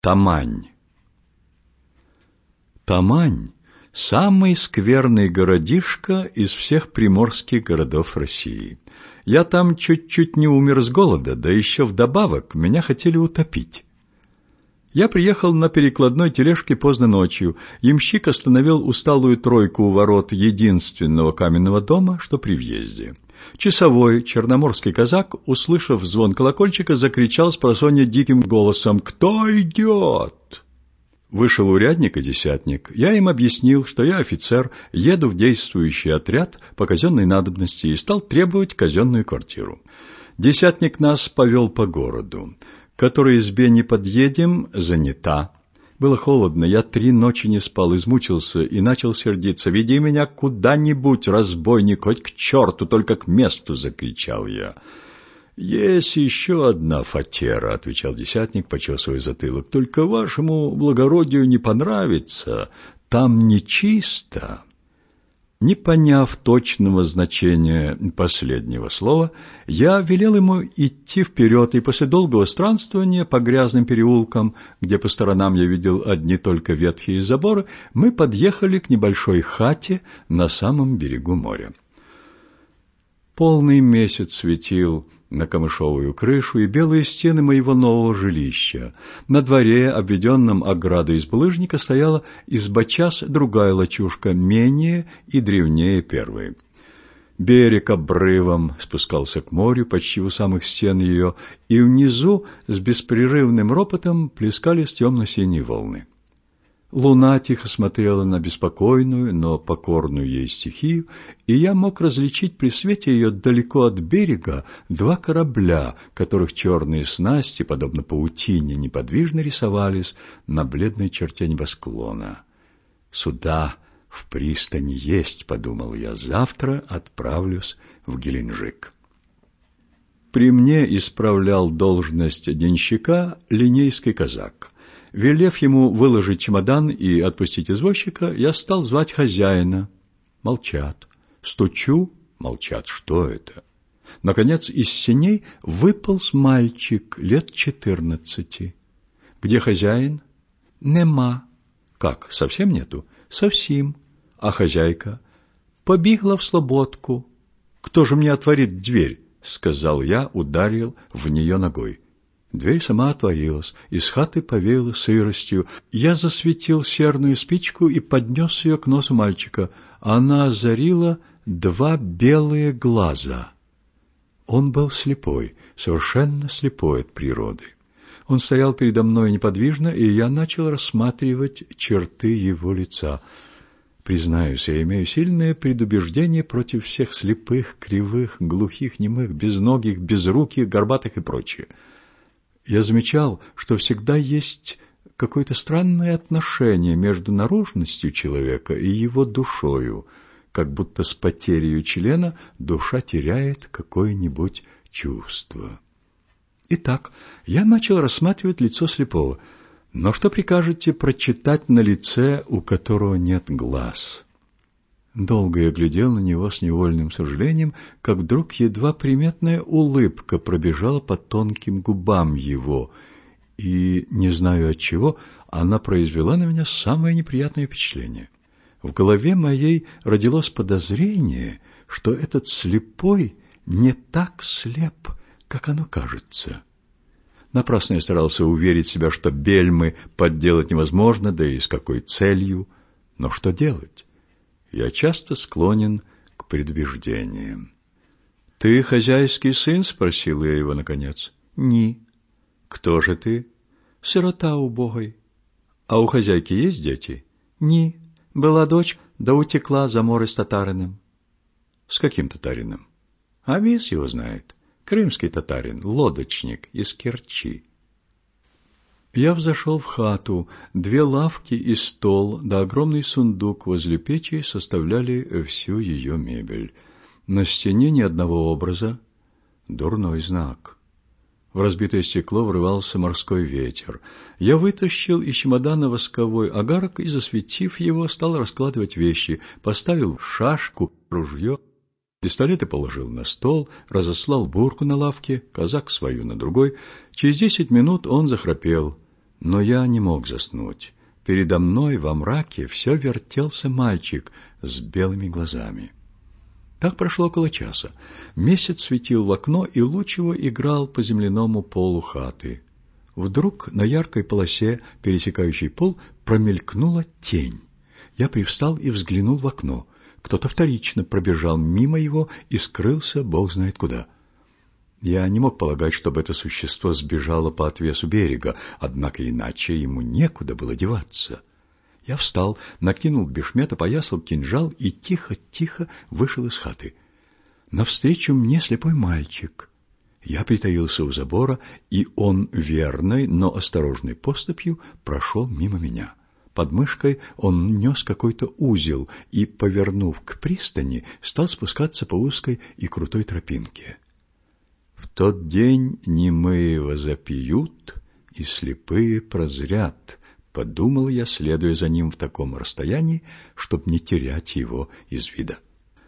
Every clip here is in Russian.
Тамань. Тамань – самый скверный городишко из всех приморских городов России. Я там чуть-чуть не умер с голода, да еще вдобавок меня хотели утопить. Я приехал на перекладной тележке поздно ночью. Ямщик остановил усталую тройку у ворот единственного каменного дома, что при въезде. Часовой, черноморский казак, услышав звон колокольчика, закричал спросонья диким голосом: «Кто идет?» Вышел урядник и десятник. Я им объяснил, что я офицер, еду в действующий отряд по казенной надобности и стал требовать казенную квартиру. Десятник нас повел по городу. К которой избе не подъедем, занята. Было холодно, я 3 ночи не спал, измучился и начал сердиться. «Веди меня куда-нибудь, разбойник, хоть к черту, только к месту!» — закричал я. «Есть еще одна фатера», — отвечал десятник, почесывая затылок. «Только вашему благородию не понравится, там нечисто». Не поняв точного значения последнего слова, я велел ему идти вперед, и после долгого странствования по грязным переулкам, где по сторонам я видел одни только ветхие заборы, мы подъехали к небольшой хате на самом берегу моря. Полный месяц светил на камышовую крышу и белые стены моего нового жилища. На дворе, обведенном оградой из булыжника, стояла изба-час другая лачушка, менее и древнее первой. Берег обрывом спускался к морю почти у самых стен ее, и внизу с беспрерывным ропотом плескались темно-синие волны. Луна тихо смотрела на беспокойную, но покорную ей стихию, и я мог различить при свете ее далеко от берега 2 корабля, которых черные снасти, подобно паутине, неподвижно рисовались на бледной черте небосклона. «Суда в пристани есть», — подумал я, — «завтра отправлюсь в Геленджик». При мне исправлял должность денщика линейский казак. Велев ему выложить чемодан и отпустить извозчика, я стал звать хозяина. Молчат. Стучу. Молчат. Что это? Наконец из сеней выполз мальчик лет 14. Где хозяин? Нема. Как, совсем нету? Совсем. А хозяйка? Побегла в слободку. Кто же мне отворит дверь? Сказал я, ударил в нее ногой. Дверь сама отворилась, из хаты повеяло сыростью. Я засветил серную спичку и поднес ее к носу мальчика. Она озарила 2 белые глаза. Он был слепой, совершенно слепой от природы. Он стоял передо мной неподвижно, и я начал рассматривать черты его лица. Признаюсь, я имею сильное предубеждение против всех слепых, кривых, глухих, немых, безногих, безруких, горбатых и прочее. Я замечал, что всегда есть какое-то странное отношение между наружностью человека и его душою, как будто с потерей члена душа теряет какое-нибудь чувство. Итак, я начал рассматривать лицо слепого. Но что прикажете прочитать на лице, у которого нет глаз? Долго я глядел на него с невольным сожалением, как вдруг едва приметная улыбка пробежала по тонким губам его, и, не знаю отчего, она произвела на меня самое неприятное впечатление. В голове моей родилось подозрение, что этот слепой не так слеп, как оно кажется. Напрасно я старался уверить себя, что бельмы подделать невозможно, да и с какой целью. Но что делать? Я часто склонен к предубеждениям. — Ты хозяйский сын? — спросил я его наконец. — Ни. — Кто же ты? — Сирота убогой. — А у хозяйки есть дети? — Ни. Была дочь, да утекла за море с татарином. — С каким татарином? — А весь его знает. Крымский татарин, лодочник из Керчи. Я взошел в хату. 2 лавки и стол, да огромный сундук возле печи составляли всю ее мебель. На стене ни одного образа. Дурной знак. В разбитое стекло врывался морской ветер. Я вытащил из чемодана восковой огарок и, засветив его, стал раскладывать вещи. Поставил шашку, ружье. Пистолеты положил на стол, разослал бурку на лавке, казак свою на другой. Через 10 минут он захрапел. Но я не мог заснуть. Передо мной во мраке все вертелся мальчик с белыми глазами. Так прошло около часа. Месяц светил в окно, и луч его играл по земляному полу хаты. Вдруг на яркой полосе, пересекающей пол, промелькнула тень. Я привстал и взглянул в окно. Кто-то вторично пробежал мимо его и скрылся бог знает куда. Я не мог полагать, чтобы это существо сбежало по отвесу берега, однако иначе ему некуда было деваться. Я встал, накинул бешмет, опоясал кинжал и тихо-тихо вышел из хаты. Навстречу мне слепой мальчик. Я притаился у забора, и он верной, но осторожной поступью прошел мимо меня. Под мышкой он нес какой-то узел и, повернув к пристани, стал спускаться по узкой и крутой тропинке. В тот день немые возопьют, и слепые прозрят, подумал я, следуя за ним в таком расстоянии, чтобы не терять его из вида.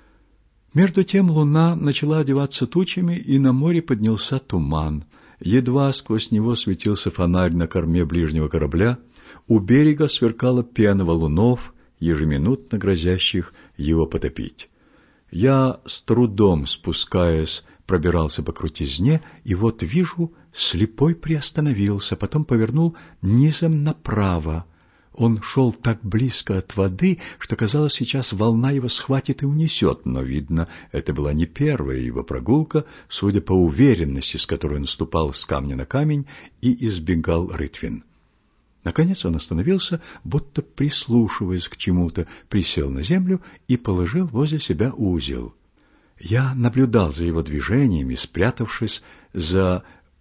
Между тем луна начала одеваться тучами, и на море поднялся туман. Едва сквозь него светился фонарь на корме ближнего корабля, у берега сверкала пена валунов, ежеминутно грозящих его потопить. Я, с трудом спускаясь, пробирался по крутизне, и вот вижу, слепой приостановился, потом повернул низом направо. Он шел так близко от воды, что, казалось, сейчас волна его схватит и унесет, но, видно, это была не первая его прогулка, судя по уверенности, с которой он ступал с камня на камень и избегал рытвин. Наконец он остановился, будто прислушиваясь к чему-то, присел на землю и положил возле себя узел. Я наблюдал за его движениями, спрятавшись за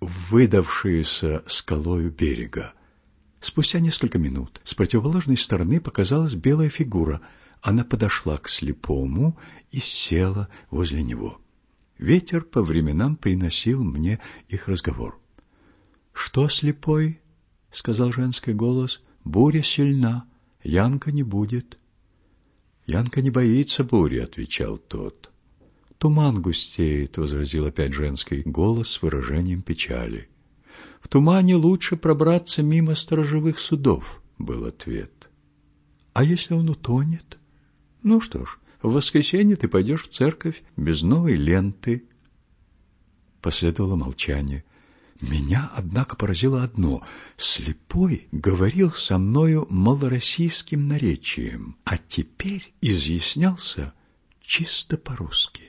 выдавшуюся скалою берега. Спустя несколько минут с противоположной стороны показалась белая фигура. Она подошла к слепому и села возле него. Ветер по временам приносил мне их разговор. — Что, слепой? — сказал женский голос. — Буря сильна, Янка не будет. — Янка не боится бури, — отвечал тот. — Туман густеет, — возразил опять женский голос с выражением печали. — В тумане лучше пробраться мимо сторожевых судов, — был ответ. — А если он утонет? — Ну что ж, в воскресенье ты пойдешь в церковь без новой ленты. Последовало молчание. Меня, однако, поразило одно. Слепой говорил со мною малороссийским наречием, а теперь изъяснялся чисто по-русски.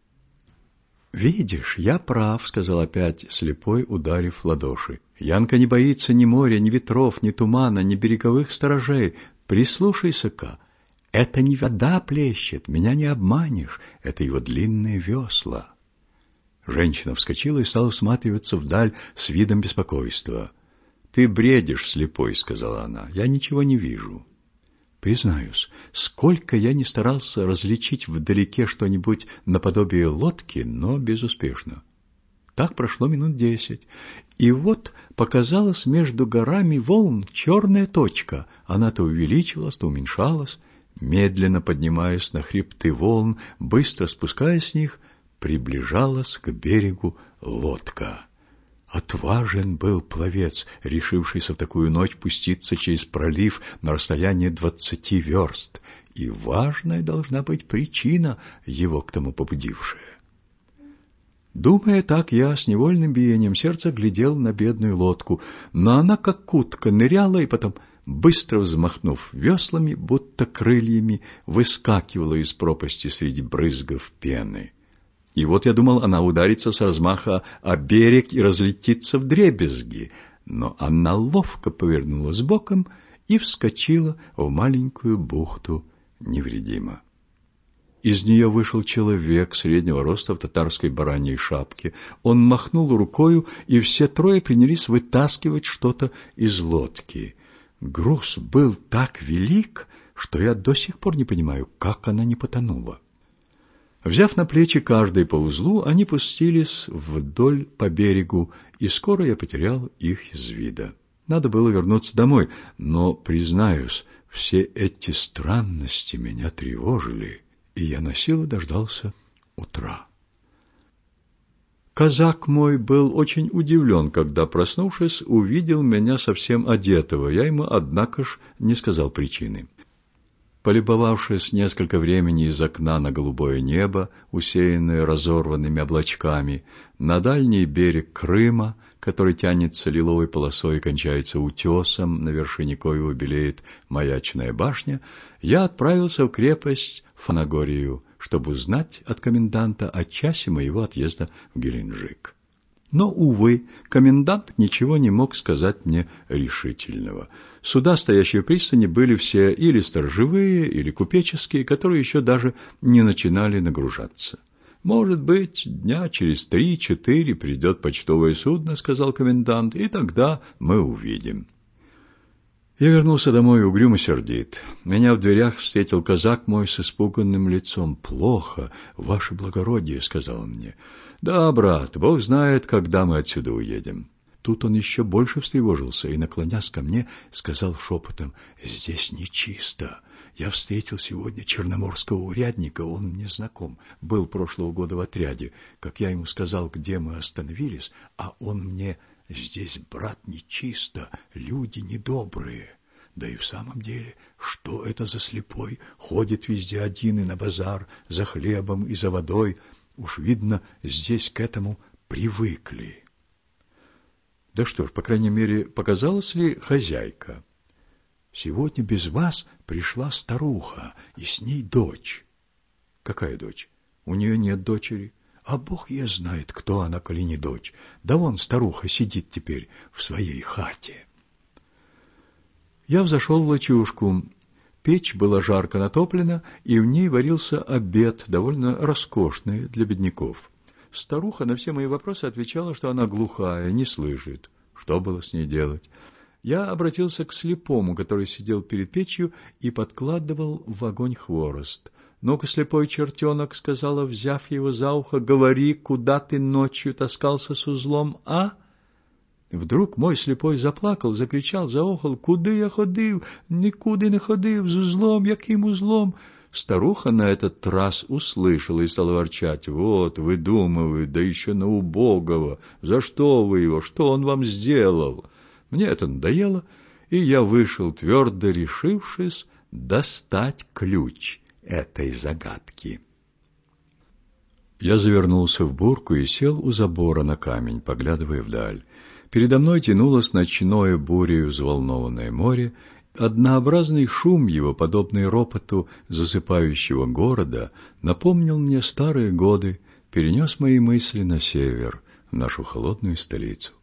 «Видишь, я прав», — сказал опять слепой, ударив в ладоши. «Янка не боится ни моря, ни ветров, ни тумана, ни береговых сторожей. Прислушайся-ка, это не вода плещет, меня не обманешь, это его длинные весла». Женщина вскочила и стала всматриваться вдаль с видом беспокойства. «Ты бредишь, слепой», — сказала она, — «я ничего не вижу». Признаюсь, сколько я ни старался различить вдалеке что-нибудь наподобие лодки, но безуспешно. Так прошло минут 10, и вот показалась между горами волн черная точка. Она то увеличивалась, то уменьшалась, медленно поднимаясь на хребты волн, быстро спускаясь с них, приближалась к берегу лодка. Отважен был пловец, решившийся в такую ночь пуститься через пролив на расстояние 20 верст, и важная должна быть причина, его к тому побудившая. Думая так, я с невольным биением сердца глядел на бедную лодку, но она, как утка, ныряла и потом, быстро взмахнув веслами, будто крыльями, выскакивала из пропасти среди брызгов пены. И вот я думал, она ударится с размаха о берег и разлетится вдребезги, но она ловко повернулась боком и вскочила в маленькую бухту невредимо. Из нее вышел человек среднего роста в татарской бараньей шапке. Он махнул рукою, и все трое принялись вытаскивать что-то из лодки. Груз был так велик, что я до сих пор не понимаю, как она не потонула. Взяв на плечи каждый по узлу, они пустились вдоль по берегу, и скоро я потерял их из вида. Надо было вернуться домой, но, признаюсь, все эти странности меня тревожили, и я насилу дождался утра. Казак мой был очень удивлен, когда, проснувшись, увидел меня совсем одетого. Я ему, однако ж, не сказал причины. Полюбовавшись несколько времени из окна на голубое небо, усеянное разорванными облачками, на дальний берег Крыма, который тянется лиловой полосой и кончается утесом, на вершине коего белеет маячная башня, я отправился в крепость Фанагорию, чтобы узнать от коменданта о часе моего отъезда в Геленджик. Но, увы, комендант ничего не мог сказать мне решительного. Суда, стоящие в пристани, были все или сторожевые, или купеческие, которые еще даже не начинали нагружаться. «Может быть, дня через 3-4 придет почтовое судно», — сказал комендант, — «и тогда мы увидим». Я вернулся домой угрюм и сердит. Меня в дверях встретил казак мой с испуганным лицом. «Плохо, ваше благородие», — сказал он мне. «Да, брат, Бог знает, когда мы отсюда уедем». Тут он еще больше встревожился и, наклонясь ко мне, сказал шепотом: «Здесь нечисто. Я встретил сегодня черноморского урядника, он мне знаком, был прошлого года в отряде. Как я ему сказал, где мы остановились, а он мне: здесь, брат, нечисто, люди недобрые». Да и в самом деле, что это за слепой? Ходит везде один и на базар, за хлебом и за водой. Уж видно, здесь к этому привыкли. Да что ж, по крайней мере, показалась ли хозяйка? Сегодня без вас пришла старуха, и с ней дочь. Какая дочь? У нее нет дочери. А Бог ее знает, кто она, коли не дочь. Да вон старуха сидит теперь в своей хате. Я взошел в лачушку. Печь была жарко натоплена, и в ней варился обед, довольно роскошный для бедняков. Старуха на все мои вопросы отвечала, что она глухая, не слышит. Что было с ней делать? Я обратился к слепому, который сидел перед печью и подкладывал в огонь хворост. «Ну-ка, слепой чертенок», — сказала, взяв его за ухо, — «говори, куда ты ночью таскался с узлом, а?» Вдруг мой слепой заплакал, закричал, заохал: «Куди я ходив? Нікуди не ходив, з узлом, яким узлом?» Старуха на этот раз услышала и стала ворчать: «Вот, выдумывает, да еще на убогого. За что вы его? Что он вам сделал?» Мне это надоело, и я вышел, твердо решившись достать ключ этой загадки. Я завернулся в бурку и сел у забора на камень, поглядывая вдаль. Передо мной тянулось ночное бурею взволнованное море. Однообразный шум его, подобный ропоту засыпающего города, напомнил мне старые годы, перенес мои мысли на север, в нашу холодную столицу.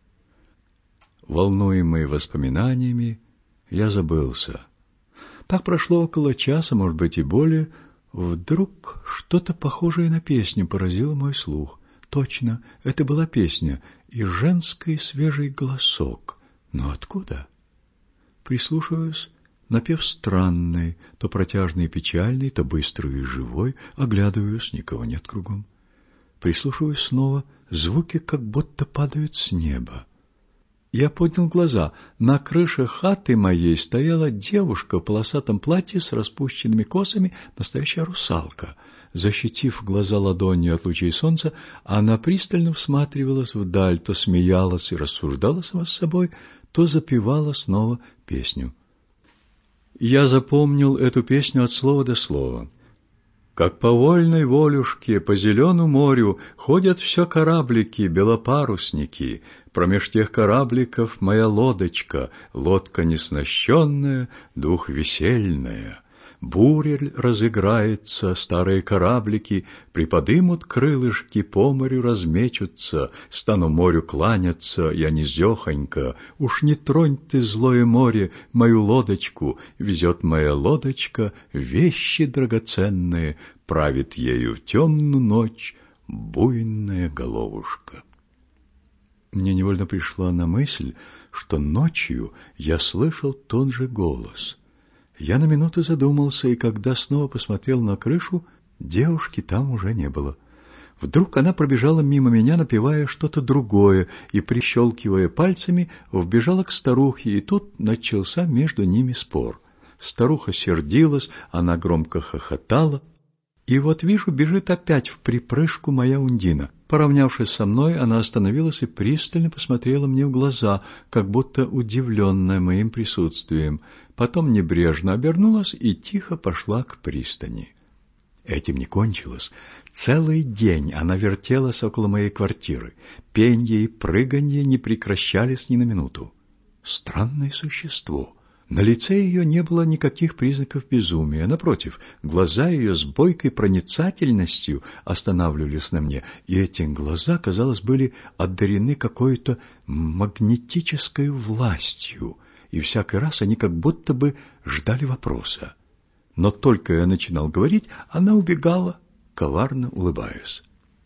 Волнуемый воспоминаниями, я забылся. Так прошло около часа, может быть, и более. Вдруг что-то похожее на песню поразило мой слух. Точно, это была песня, и женский свежий голосок. Но откуда? Прислушиваюсь, напев странный, то протяжный и печальный, то быстрый и живой. Оглядываюсь, никого нет кругом. Прислушиваюсь снова, звуки как будто падают с неба. Я поднял глаза. На крыше хаты моей стояла девушка в полосатом платье с распущенными косами, настоящая русалка. Защитив глаза ладонью от лучей солнца, она пристально всматривалась вдаль, то смеялась и рассуждала сама с собой, то запевала снова песню. Я запомнил эту песню от слова до слова. Как по вольной волюшке, по зеленому морю ходят все кораблики, белопарусники. Промеж тех корабликов моя лодочка, лодка неснащенная, двухвесельная. Буря разыграется, старые кораблики приподымут крылышки, по морю размечутся, стану морю кланяться, я низехонько. Уж не тронь ты, злое море, мою лодочку, везет моя лодочка вещи драгоценные, правит ею в темную ночь буйная головушка. Мне невольно пришла на мысль, что ночью я слышал тот же голос. Я на минуту задумался, и когда снова посмотрел на крышу, девушки там уже не было. Вдруг она пробежала мимо меня, напевая что-то другое, и, прищелкивая пальцами, вбежала к старухе, и тут начался между ними спор. Старуха сердилась, она громко хохотала, и вот вижу, бежит опять вприпрыжку моя Ундина. Поравнявшись со мной, она остановилась и пристально посмотрела мне в глаза, как будто удивленная моим присутствием. Потом небрежно обернулась и тихо пошла к пристани. Этим не кончилось. Целый день она вертелась около моей квартиры. Пенье и прыганье не прекращались ни на минуту. Странное существо. На лице ее не было никаких признаков безумия. Напротив, глаза ее с бойкой проницательностью останавливались на мне, и эти глаза, казалось, были одарены какой-то магнетической властью, и всякий раз они как будто бы ждали вопроса. Но только я начинал говорить, она убегала, коварно улыбаясь.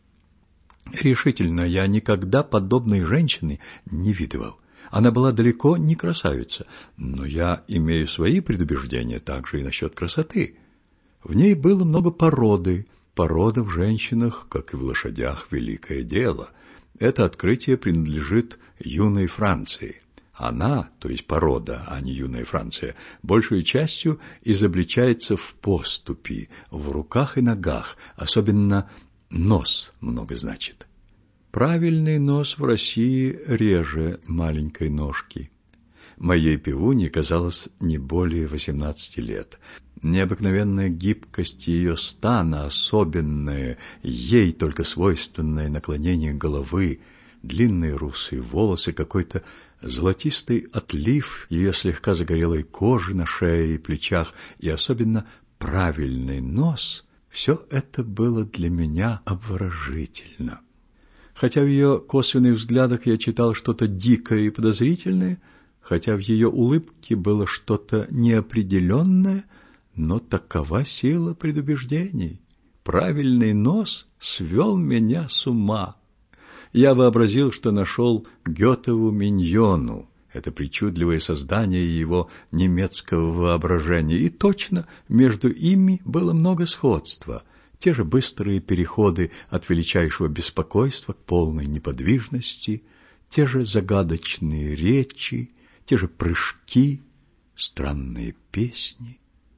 Решительно, я никогда подобной женщины не видывал. Она была далеко не красавица, но я имею свои предубеждения также и насчет красоты. В ней было много породы. Порода в женщинах, как и в лошадях, великое дело. Это открытие принадлежит юной Франции. Она, то есть порода, а не юная Франция, большей частью изобличается в поступи, в руках и ногах, особенно нос много значит. Правильный нос в России реже маленькой ножки. Моей пивуне казалось не более 18 лет. Необыкновенная гибкость ее стана, особенное, ей только свойственное наклонение головы, длинные русые волосы, какой-то золотистый отлив ее слегка загорелой кожи на шее и плечах и особенно правильный нос — все это было для меня обворожительно. Хотя в ее косвенных взглядах я читал что-то дикое и подозрительное, хотя в ее улыбке было что-то неопределенное, но такова сила предубеждений. Правильный нос свел меня с ума. Я вообразил, что нашел Гетову миньону, это причудливое создание его немецкого воображения, и точно между ими было много сходства. Те же быстрые переходы от величайшего беспокойства к полной неподвижности, те же загадочные речи, те же прыжки, странные песни.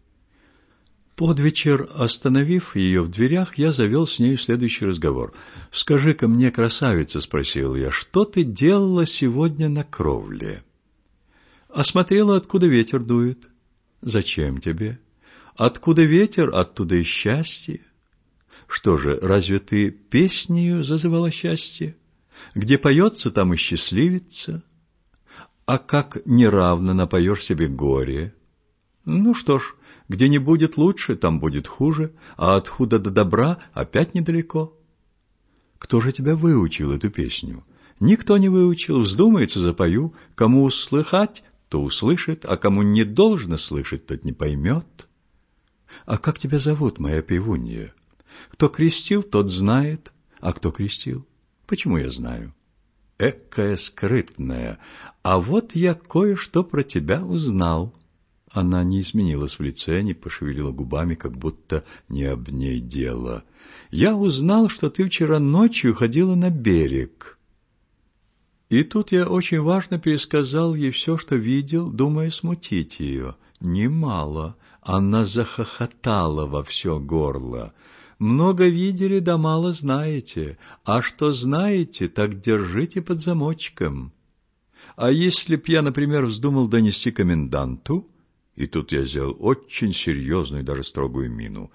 Под вечер, остановив ее в дверях, я завел с нею следующий разговор. «Скажи-ка мне, красавица, — спросил я, — что ты делала сегодня на кровле?» «Осмотрела, откуда ветер дует». «Зачем тебе?» «Откуда ветер, оттуда и счастье». «Что же, разве ты песнею зазывала счастье? Где поется, там и счастливится. А как неравно напоешь себе горе? Ну что ж, где не будет лучше, там будет хуже, а от худа до добра опять недалеко». «Кто же тебя выучил эту песню?» «Никто не выучил, вздумается, запою. Кому услыхать, то услышит, а кому не должно слышать, тот не поймет». «А как тебя зовут, моя пивунья?» «Кто крестил, тот знает». «А кто крестил?» «Почему я знаю?» «Экая скрытная. А вот я кое-что про тебя узнал». Она не изменилась в лице, не пошевелила губами, как будто не об ней дело. «Я узнал, что ты вчера ночью ходила на берег». И тут я очень важно пересказал ей все, что видел, думая смутить ее. Немало. Она захохотала во все горло. «Много видели, да мало знаете. А что знаете, так держите под замочком. А если б я, например, вздумал донести коменданту...» И тут я сделал очень серьезную, даже строгую мину.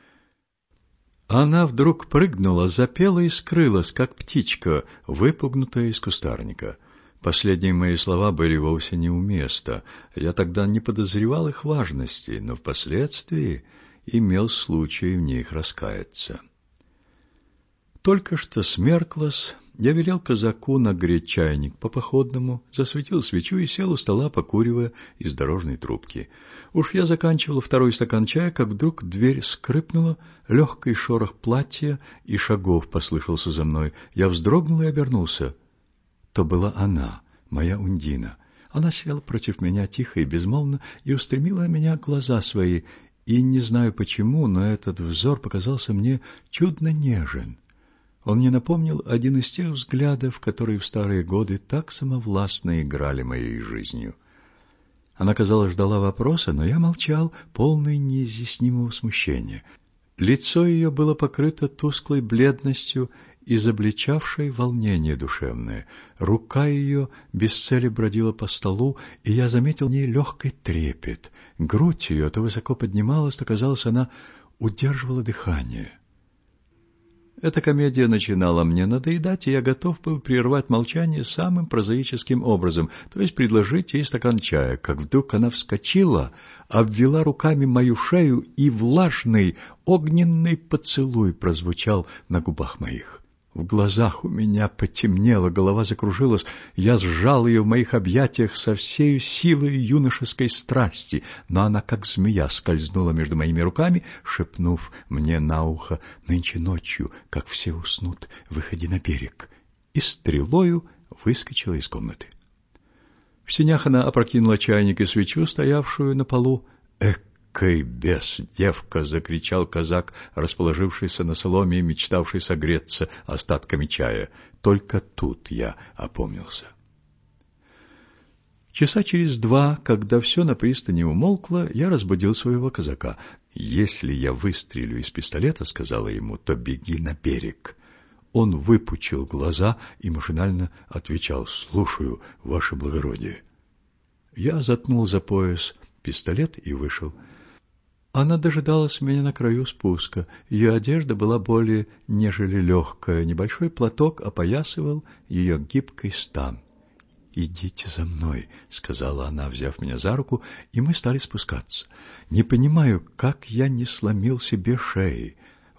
Она вдруг прыгнула, запела и скрылась, как птичка, выпугнутая из кустарника. Последние мои слова были вовсе не у места. Я тогда не подозревал их важности, но впоследствии имел случай в них раскаяться. Только что смерклось, я велел казаку нагреть чайник по-походному, засветил свечу и сел у стола, покуривая из дорожной трубки. Уж я заканчивал второй стакан чая, как вдруг дверь скрипнула, легкий шорох платья и шагов послышался за мной. Я вздрогнул и обернулся. То была она, моя Ундина. Она села против меня тихо и безмолвно и устремила на меня глаза свои, и не знаю почему, но этот взор показался мне чудно нежен. Он мне напомнил один из тех взглядов, которые в старые годы так самовластно играли моей жизнью. Она, казалось, ждала вопроса, но я молчал, полный неизъяснимого смущения. Лицо ее было покрыто тусклой бледностью, изобличавшей волнение душевное. Рука ее без цели бродила по столу, и я заметил в ней легкий трепет. Грудь ее то высоко поднималась, то, казалось, она удерживала дыхание. Эта комедия начинала мне надоедать, и я готов был прервать молчание самым прозаическим образом, то есть предложить ей стакан чая, как вдруг она вскочила, обвела руками мою шею, и влажный огненный поцелуй прозвучал на губах моих. В глазах у меня потемнело, голова закружилась, я сжал ее в моих объятиях со всею силой юношеской страсти, но она, как змея, скользнула между моими руками, шепнув мне на ухо: «Нынче ночью, как все уснут, выходи на берег», и стрелою выскочила из комнаты. В сенях она опрокинула чайник и свечу, стоявшую на полу. «Экой бес, девка!» — закричал казак, расположившийся на соломе и мечтавший согреться остатками чая. Только тут я опомнился. Часа через 2, когда все на пристани умолкло, я разбудил своего казака. «Если я выстрелю из пистолета, — сказала ему, — то беги на берег». Он выпучил глаза и машинально отвечал: «Слушаю, ваше благородие». Я заткнул за пояс пистолет и вышел. Она дожидалась меня на краю спуска. Ее одежда была более нежели легкая. Небольшой платок опоясывал ее гибкий стан. «Идите за мной», — сказала она, взяв меня за руку, и мы стали спускаться. Не понимаю, как я не сломил себе шеи.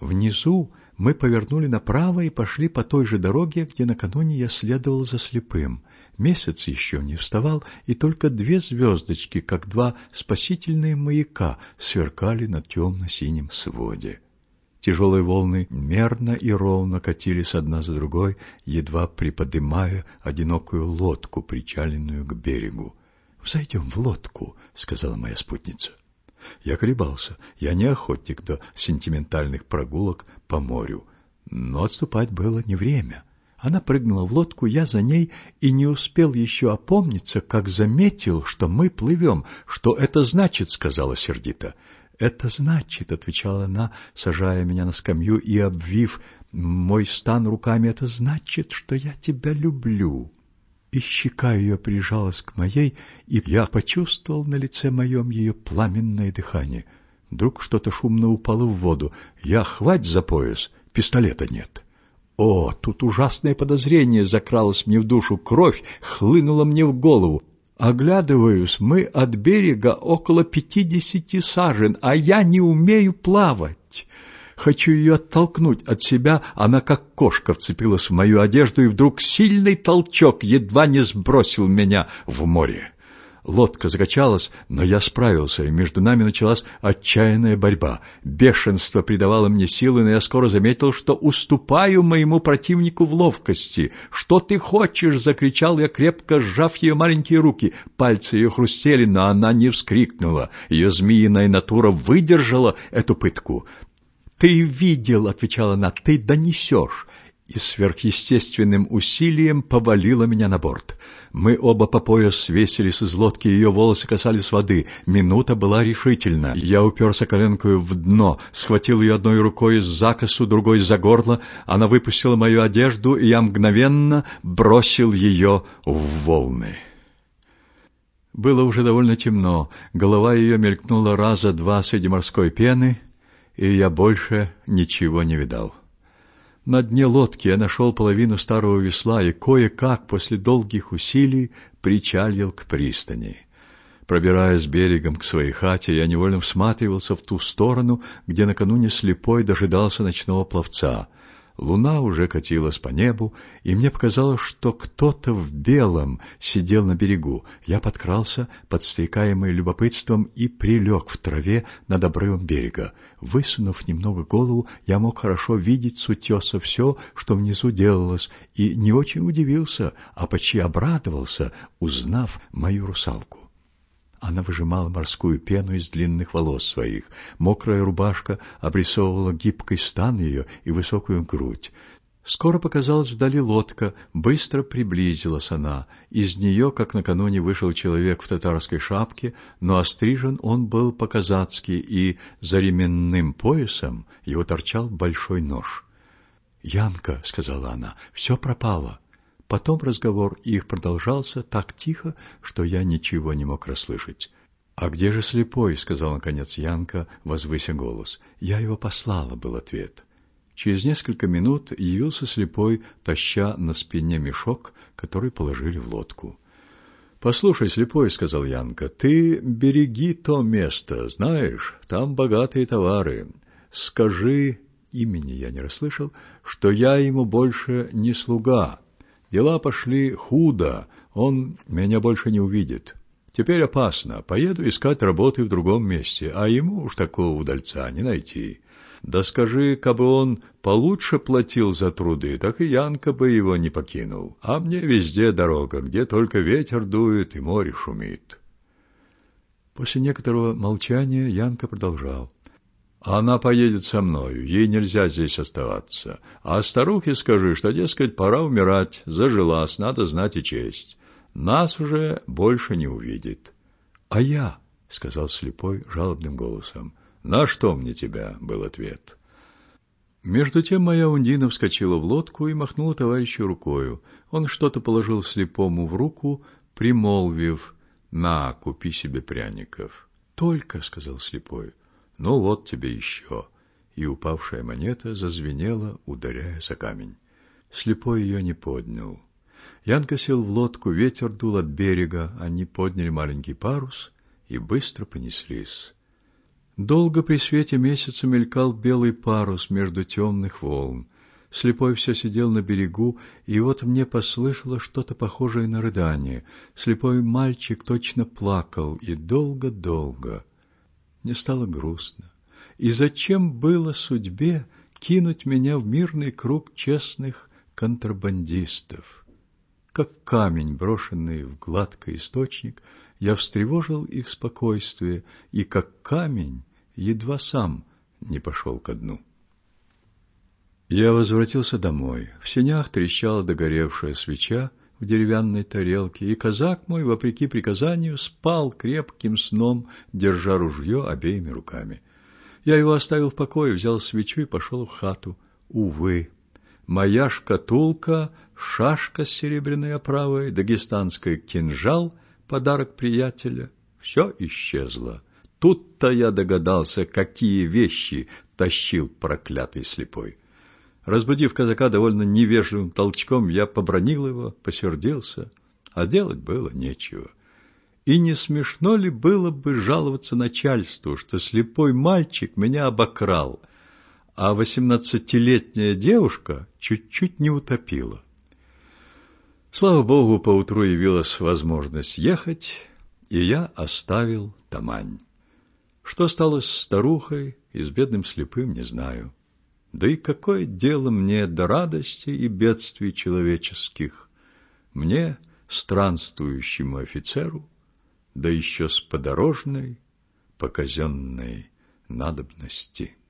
Внизу мы повернули направо и пошли по той же дороге, где накануне я следовал за слепым. Месяц еще не вставал, и только 2 звездочки, как 2 спасительные маяка, сверкали на темно-синем своде. Тяжелые волны мерно и ровно катились одна за другой, едва приподымая одинокую лодку, причаленную к берегу. «Взойдем в лодку», — сказала моя спутница. Я колебался, я не охотник до сентиментальных прогулок по морю, но отступать было не время. Она прыгнула в лодку, я за ней, и не успел еще опомниться, как заметил, что мы плывем. «Что это значит?» — сказала сердито. «Это значит», — отвечала она, сажая меня на скамью и обвив мой стан руками, — «это значит, что я тебя люблю». И щека ее прижалась к моей, и я почувствовал на лице моем ее пламенное дыхание. Вдруг что-то шумно упало в воду. Я хвать за пояс, пистолета нет. О, тут ужасное подозрение закралось мне в душу, кровь хлынула мне в голову. Оглядываюсь, мы от берега около 50 сажен, а я не умею плавать. Хочу ее оттолкнуть от себя, она как кошка вцепилась в мою одежду, и вдруг сильный толчок едва не сбросил меня в море. Лодка закачалась, но я справился, и между нами началась отчаянная борьба. Бешенство придавало мне силы, но я скоро заметил, что уступаю моему противнику в ловкости. «Что ты хочешь?» — закричал я, крепко сжав ее маленькие руки. Пальцы ее хрустели, но она не вскрикнула. Ее змеиная натура выдержала эту пытку. «Ты видел», — отвечала она, — «ты донесешь». И сверхъестественным усилием повалила меня на борт. Мы оба по пояс свесились из лодки, ее волосы касались воды. Минута была решительна. Я уперся коленкою в дно, схватил ее одной рукой за косу, другой за горло. Она выпустила мою одежду, и я мгновенно бросил ее в волны. Было уже довольно темно. Голова ее мелькнула раза 2 среди морской пены, и я больше ничего не видал. На дне лодки я нашел половину старого весла и кое-как после долгих усилий причалил к пристани. Пробираясь берегом к своей хате, я невольно всматривался в ту сторону, где накануне слепой дожидался ночного пловца. Луна уже катилась по небу, и мне показалось, что кто-то в белом сидел на берегу. Я подкрался, подстрекаемый любопытством, и прилег в траве над обрывом берега. Высунув немного голову, я мог хорошо видеть с утеса все, что внизу делалось, и не очень удивился, а почти обрадовался, узнав мою русалку. Она выжимала морскую пену из длинных волос своих. Мокрая рубашка обрисовывала гибкий стан ее и высокую грудь. Скоро показалась вдали лодка, быстро приблизилась она. Из нее, как накануне, вышел человек в татарской шапке, но острижен он был по-казацки, и за ременным поясом его торчал большой нож. «Янка», — сказала она, — «все пропало». Потом разговор их продолжался так тихо, что я ничего не мог расслышать. «А где же слепой?» — сказал наконец Янка, возвыся голос. «Я его послала», — был ответ. Через несколько минут явился слепой, таща на спине мешок, который положили в лодку. «Послушай, слепой», — сказал Янка, — «ты береги то место, знаешь, там богатые товары. Скажи, имени я не расслышал, что я ему больше не слуга. Дела пошли худо, он меня больше не увидит. Теперь опасно, поеду искать работы в другом месте, а ему уж такого удальца не найти. Да скажи, кабы он получше платил за труды, так и Янка бы его не покинул. А мне везде дорога, где только ветер дует и море шумит». После некоторого молчания Янка продолжал. «Она поедет со мною, ей нельзя здесь оставаться. А старухе скажи, что, дескать, пора умирать, зажилась, надо знать и честь. Нас уже больше не увидит». «А я?» — сказал слепой жалобным голосом. «На что мне тебя?» — был ответ. Между тем моя Ундина вскочила в лодку и махнула товарищу рукою. Он что-то положил слепому в руку, примолвив: «На, купи себе пряников». «Только», — сказал слепой. «Ну вот тебе еще». И упавшая монета зазвенела, ударяя за камень. Слепой ее не поднял. Янка сел в лодку, ветер дул от берега, они подняли маленький парус и быстро понеслись. Долго при свете месяца мелькал белый парус между темных волн. Слепой все сидел на берегу, и вот мне послышалось что-то похожее на рыдание. Слепой мальчик точно плакал, и долго-долго. Мне стало грустно. И зачем было судьбе кинуть меня в мирный круг честных контрабандистов? Как камень, брошенный в гладкий источник, я встревожил их спокойствие, и как камень едва сам не пошел ко дну. Я возвратился домой. В сенях трещала догоревшая свеча в деревянной тарелке, и казак мой, вопреки приказанию, спал крепким сном, держа ружье обеими руками. Я его оставил в покое, взял свечу и пошел в хату. Увы, моя шкатулка, шашка с серебряной оправой, дагестанский кинжал, подарок приятеля, все исчезло. Тут-то я догадался, какие вещи тащил проклятый слепой. Разбудив казака довольно невежливым толчком, я побранил его, посердился, а делать было нечего. И не смешно ли было бы жаловаться начальству, что слепой мальчик меня обокрал, а 18-летняя девушка чуть-чуть не утопила? Слава Богу, поутру явилась возможность ехать, и я оставил Тамань. Что стало с старухой и с бедным слепым, не знаю. Да и какое дело мне до радостей и бедствий человеческих? Мне, странствующему офицеру, да еще с подорожной, по казенной надобности.